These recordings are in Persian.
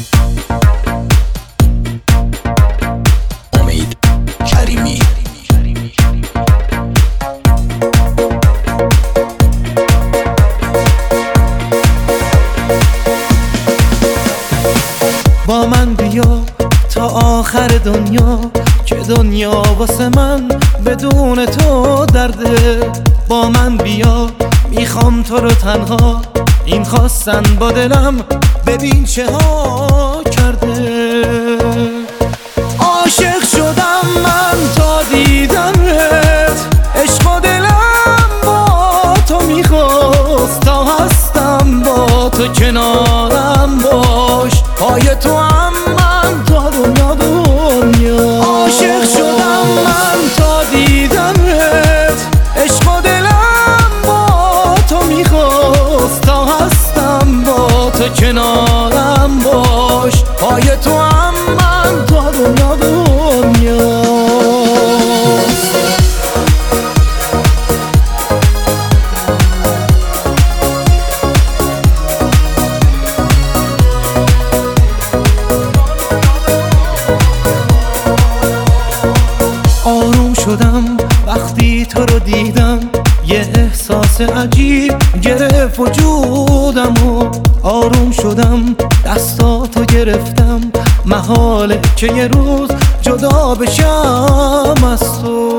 امید کریمی. با من بیا تا آخر دنیا، که دنیا واسه من بدون تو درده. با من بیا میخوام تو رو تنها، این خواستن با دلم ببین چه ها کرده. عاشق شدم من تا دیدمت، عشق و دلم با تو میخواست، تا هستم با تو کنارم باش، پای تو هم من تا دنیا دنیا. عاشق شدم من تا دیدمت، عشق و دلم با تو میخواست، تا هستم با تو کنارم باش، پای تو هم من تا دنیا دنیا. آروم شدم وقتی تو رو دیدم، یه احساس عجیب گرفت وجودم و آروم شدم، دستاتو گرفتم، محاله که یه روز جدا بشم از تو.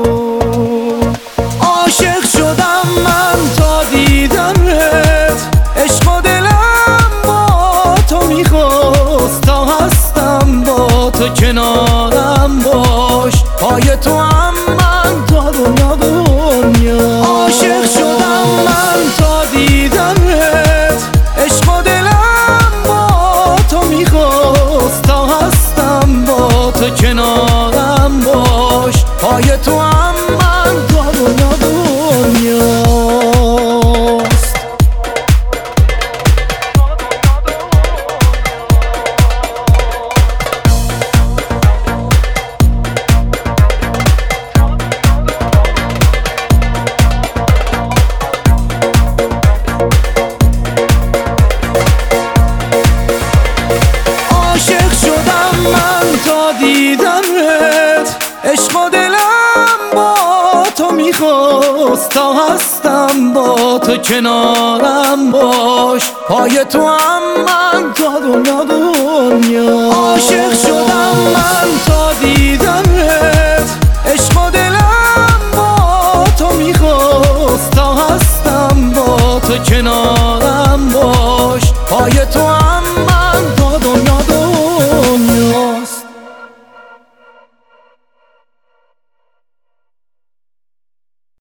عاشق شدم من تا دیدمت، عشق و دلم با تو میخواست، تا هستم با تو کنارم باش، پای تو هم من تا دنیا دنیا. عاشق شدم من تا دیدمت، عشق و دلم با تو میخواست، تا هستم با تو کنارم باش، پای تو هم من تا دنیا دنیا. دیدمت، عشق و دلم با تو میخواست، تا هستم با تو کنارم باش، پای تو هم من تا دنیا